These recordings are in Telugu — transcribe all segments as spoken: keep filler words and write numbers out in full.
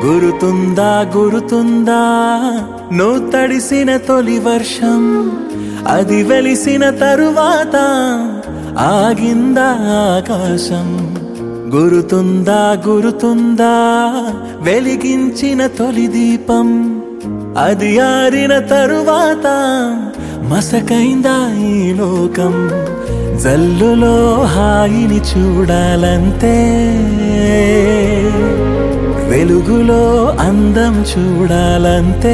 గురుతుందా గురుతుందా నువ్వు తడిసిన తొలి వర్షం, అది వెలిసిన తరువాత ఆగిందా ఆకాశం. గురుతుందా గురుతుందా వెలిగించిన తొలి దీపం, అది ఆరిన తరువాత మసకైందా ఈ లోకం. జల్లులో హాయిని చూడాలంతే, వెలుగులో అందం చూడాలంతే.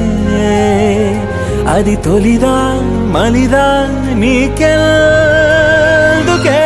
అది తొలిదా మలిదా నీకెందుకే?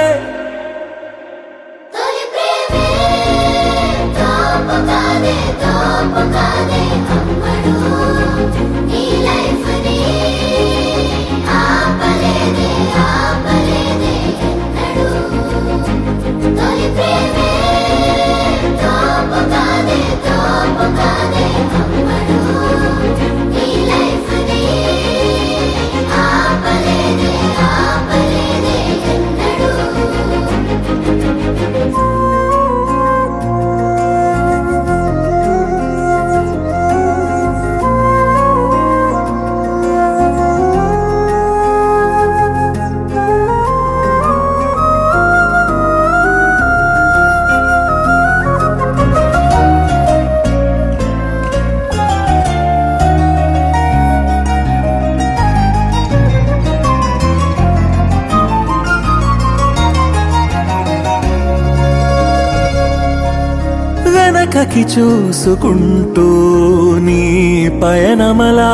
వెనకకి చూసుకుంటూ నీ పయనమలా,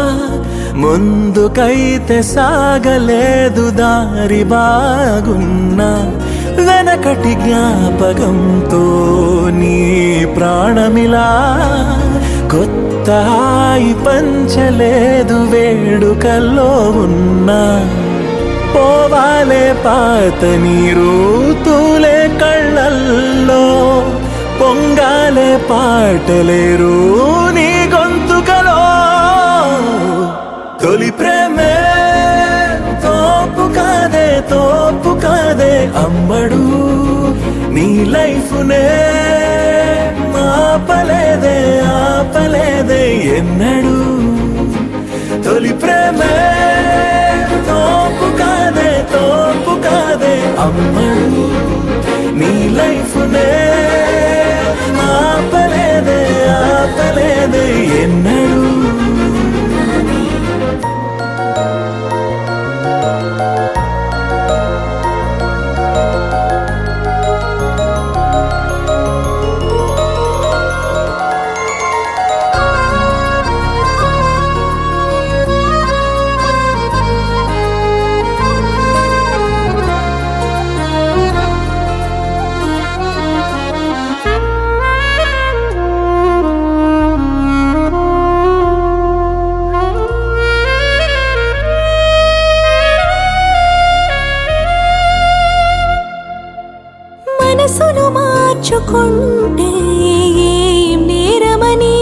ముందుకైతే సాగలేదు దారి బాగున్నా. వెనకటి జ్ఞాపకంతో నీ ప్రాణమిలా, కొత్త హాయి పంచలేదు వేడుకల్లో ఉన్నా. పోవాలే పాత నీరు తూలే కళ్ళల్లో, పొంగాలే పాటలేరు నీ గొంతుకలో. తొలి ప్రేమే తోపు కాదే తోపు కాదే అమ్మడు, నీ లైఫ్నే ఆపలేదే ఆపలేదే ఎన్నడు. తొలి ప్రేమే తోపు కాదే తోపు కాదే అమ్మడు, నీ లైఫ్నే ఆపలేదే ఆపలేదే ఎన్నడు. మనసును మార్చుకుంటే ఏం నేరమని,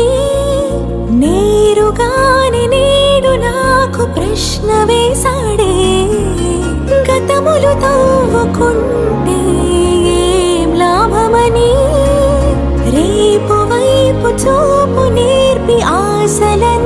నేరుగానే నేడు నాకు ప్రశ్న వేశాడే. గతములు తవ్వుకుంటే ఏం లాభమని, రేపు వైపు చూపు నేర్పి ఆశల